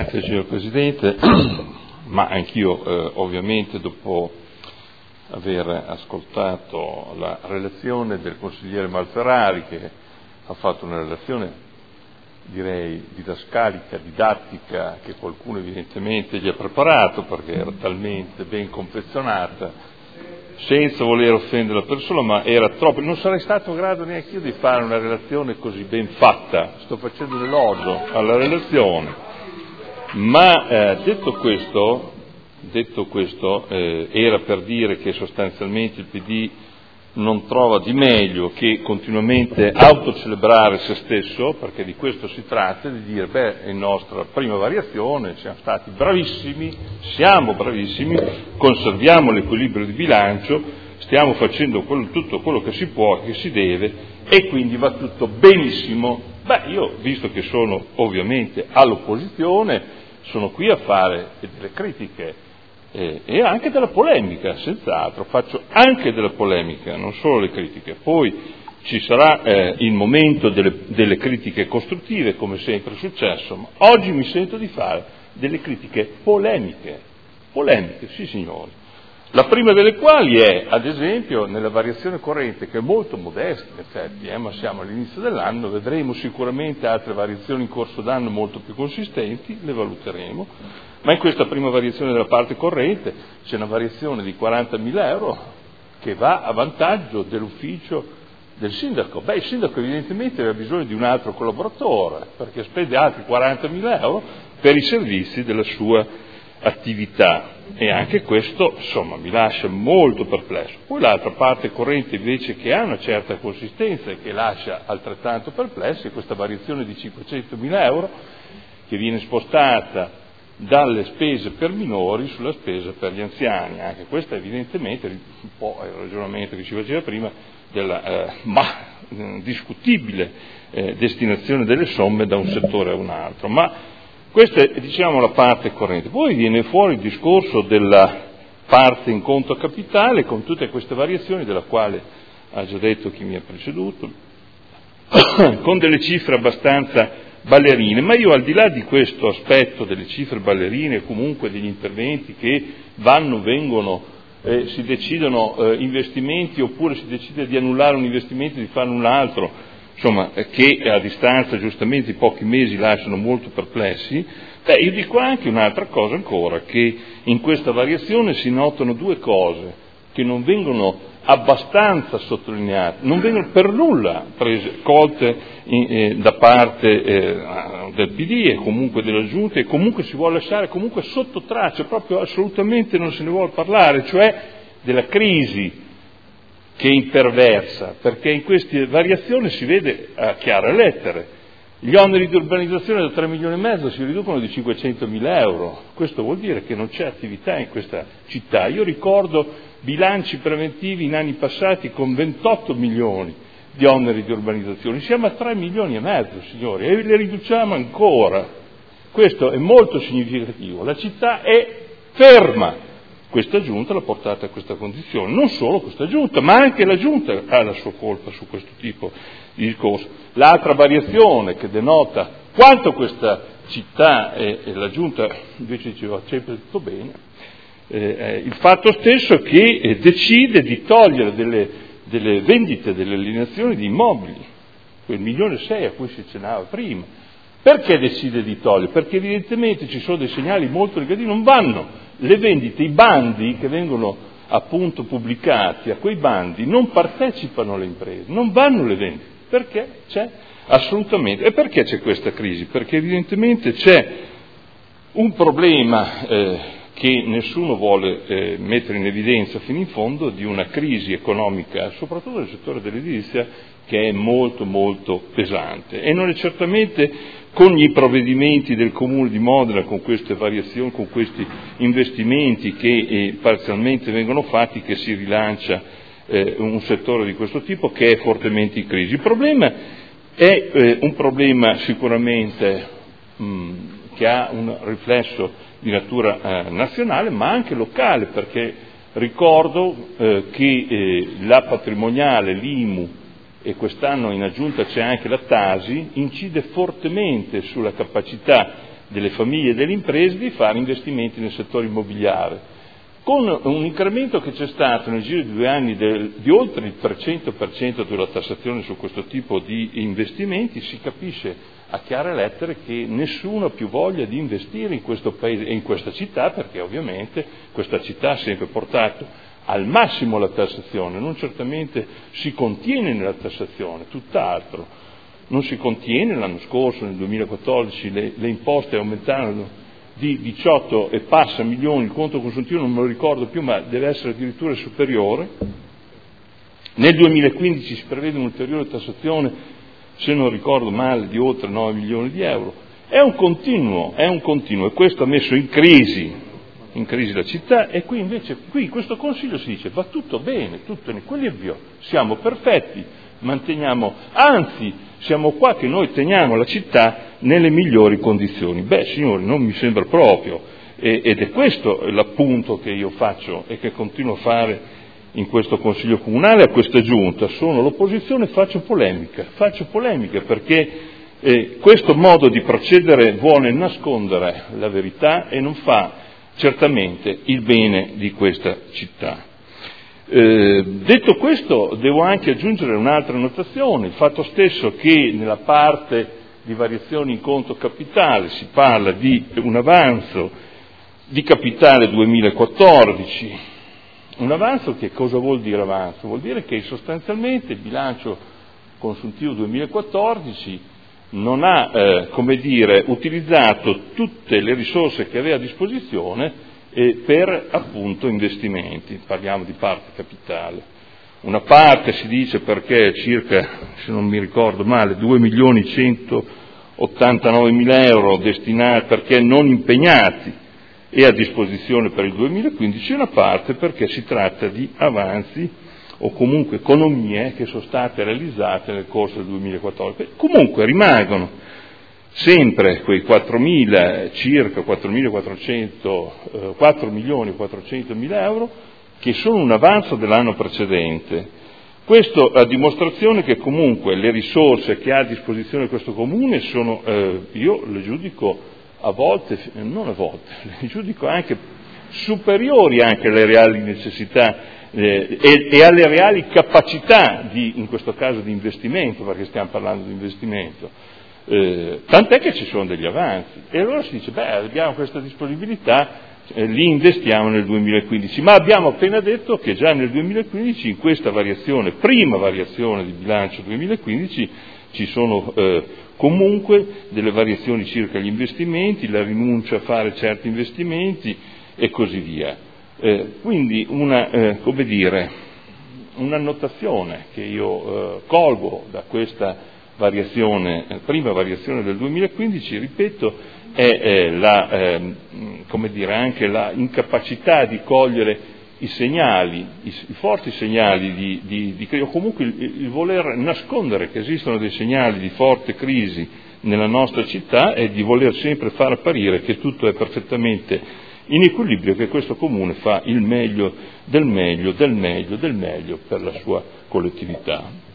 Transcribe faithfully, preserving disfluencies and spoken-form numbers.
Grazie signor Presidente, ma anch'io eh, ovviamente dopo aver ascoltato la relazione del consigliere Malferrari, che ha fatto una relazione direi didascalica, didattica, che qualcuno evidentemente gli ha preparato perché era talmente ben confezionata, senza voler offendere la persona, ma era troppo. Non sarei stato in grado neanche io di fare una relazione così ben fatta. Sto facendo un elogio alla relazione, ma eh, detto questo, detto questo eh, era per dire che sostanzialmente il P D non trova di meglio che continuamente autocelebrare se stesso, perché di questo si tratta, di dire beh, è nostra prima variazione, siamo stati bravissimi, siamo bravissimi, conserviamo l'equilibrio di bilancio, stiamo facendo quello, tutto quello che si può, che si deve, e quindi va tutto benissimo. Beh, io, visto che sono ovviamente all'opposizione, sono qui a fare delle critiche Eh, e anche della polemica, senz'altro, faccio anche della polemica, non solo le critiche. Poi ci sarà eh, il momento delle, delle critiche costruttive, come sempre è successo, ma oggi mi sento di fare delle critiche polemiche, polemiche, sì signori. La prima delle quali è, ad esempio, nella variazione corrente, che è molto modesta in effetti, eh, ma siamo all'inizio dell'anno, vedremo sicuramente altre variazioni in corso d'anno molto più consistenti, le valuteremo, ma in questa prima variazione della parte corrente c'è una variazione di quarantamila euro che va a vantaggio dell'ufficio del sindaco. Beh, il sindaco evidentemente aveva bisogno di un altro collaboratore, perché spende altri quarantamila euro per i servizi della sua attività, e anche questo insomma mi lascia molto perplesso. Poi l'altra parte corrente invece, che ha una certa consistenza e che lascia altrettanto perplessi, è questa variazione di cinquecentomila euro che viene spostata dalle spese per minori sulla spesa per gli anziani. Anche questo evidentemente un po' è il ragionamento che ci faceva prima della eh, ma, eh, discutibile eh, destinazione delle somme da un settore a un altro. Ma questa è, diciamo, la parte corrente. Poi viene fuori il discorso della parte in conto capitale, con tutte queste variazioni, della quale ha già detto chi mi ha preceduto, con delle cifre abbastanza ballerine. Ma io, al di là di questo aspetto delle cifre ballerine, comunque degli interventi che vanno, vengono, eh, si decidono eh, investimenti, oppure si decide di annullare un investimento e di fare un altro, insomma, che a distanza giustamente di pochi mesi lasciano molto perplessi, beh, io dico anche un'altra cosa ancora, che in questa variazione si notano due cose che non vengono abbastanza sottolineate, non vengono per nulla prese, colte in, eh, da parte eh, del P D e comunque della Giunta, e comunque si vuole lasciare comunque sotto traccia, proprio assolutamente non se ne vuole parlare, cioè della crisi che imperversa, perché in queste variazioni si vede a chiare lettere. Gli oneri di urbanizzazione da tre milioni e mezzo si riducono di cinquecentomila euro. Questo vuol dire che non c'è attività in questa città. Io ricordo bilanci preventivi in anni passati con ventotto milioni di oneri di urbanizzazione. Siamo a tre milioni e mezzo, signori, e le riduciamo ancora. Questo è molto significativo. La città è ferma. Questa Giunta l'ha portata a questa condizione, non solo questa Giunta, ma anche la Giunta ha la sua colpa su questo tipo di discorso. L'altra variazione che denota quanto questa città e, e la Giunta invece diceva sempre tutto bene, eh, è il fatto stesso che eh, decide di togliere delle, delle vendite, delle alienazioni di immobili, quel milione e sei a cui si accennava prima. Perché decide di togliere? Perché evidentemente ci sono dei segnali molto negativi, non vanno le vendite, i bandi che vengono appunto pubblicati, a quei bandi non partecipano le imprese, non vanno le vendite. Perché? C'è assolutamente. E perché c'è questa crisi? Perché evidentemente c'è un problema eh, che nessuno vuole eh, mettere in evidenza fino in fondo, di una crisi economica, soprattutto nel settore dell'edilizia, che è molto molto pesante, e non è certamente con i provvedimenti del Comune di Modena, con queste variazioni, con questi investimenti che eh, parzialmente vengono fatti, che si rilancia eh, un settore di questo tipo che è fortemente in crisi. Il problema è eh, un problema sicuramente mh, che ha un riflesso di natura eh, nazionale, ma anche locale, perché ricordo eh, che eh, la patrimoniale, l'I M U, e quest'anno in aggiunta c'è anche la Tasi, incide fortemente sulla capacità delle famiglie e delle imprese di fare investimenti nel settore immobiliare. Con un incremento che c'è stato nel giro di due anni del, di oltre il trecento per cento della tassazione su questo tipo di investimenti, si capisce a chiare lettere che nessuno ha più voglia di investire in questo paese e in questa città, perché ovviamente questa città ha sempre portato al massimo la tassazione, non certamente si contiene nella tassazione, tutt'altro, non si contiene. L'anno scorso, nel duemilaquattordici, le, le imposte aumentarono di diciotto e passa milioni, il conto consuntivo non me lo ricordo più, ma deve essere addirittura superiore. Nel duemilaquindici si prevede un'ulteriore tassazione, se non ricordo male, di oltre nove milioni di euro. È un continuo, è un continuo, e questo ha messo in crisi, in crisi la città, e qui invece, qui in questo Consiglio si dice va tutto bene, tutto in equilibrio, siamo perfetti, manteniamo, anzi siamo qua che noi teniamo la città nelle migliori condizioni. Beh, signori, non mi sembra proprio, e, ed è questo l'appunto che io faccio e che continuo a fare in questo Consiglio Comunale, a questa Giunta. Sono l'opposizione, faccio polemica, faccio polemica perché eh, questo modo di procedere vuole nascondere la verità e non fa certamente il bene di questa città. Eh, detto questo, devo anche aggiungere un'altra notazione, il fatto stesso che nella parte di variazioni in conto capitale si parla di un avanzo di capitale duemilaquattordici. Un avanzo, che cosa vuol dire avanzo? Vuol dire che sostanzialmente il bilancio consuntivo duemilaquattordici non ha, eh, come dire, utilizzato tutte le risorse che aveva a disposizione eh, per appunto investimenti. Parliamo di parte capitale. Una parte si dice perché circa, se non mi ricordo male, due milioni centottantanovemila euro destinati, perché non impegnati e a disposizione per il duemilaquindici, una parte perché si tratta di avanzi o comunque economie che sono state realizzate nel corso del duemilaquattordici. Comunque rimangono sempre quei quattromila, circa quattromilaquattrocento, eh, quattro milioni quattrocentomila euro, che sono un avanzo dell'anno precedente. Questo a dimostrazione che comunque le risorse che ha a disposizione questo Comune sono, eh, io le giudico a volte, non a volte, le giudico anche superiori anche alle reali necessità eh, e, e alle reali capacità di, in questo caso, di investimento, perché stiamo parlando di investimento. Eh, tant'è che ci sono degli avanzi, e allora si dice, beh, abbiamo questa disponibilità, eh, li investiamo nel duemilaquindici, ma abbiamo appena detto che già nel duemilaquindici, in questa variazione, prima variazione di bilancio duemilaquindici, ci sono eh, comunque delle variazioni circa gli investimenti, la rinuncia a fare certi investimenti e così via. Eh, quindi una, eh, come dire, un'annotazione che io eh, colgo da questa variazione, eh, prima variazione del duemilaquindici, ripeto, è eh, la, eh, come dire, anche la incapacità di cogliere i segnali, i, i forti segnali di, di, di o comunque il, il voler nascondere che esistono dei segnali di forte crisi nella nostra città, e di voler sempre far apparire che tutto è perfettamente in equilibrio, che questo Comune fa il meglio del meglio del meglio del meglio per la sua collettività.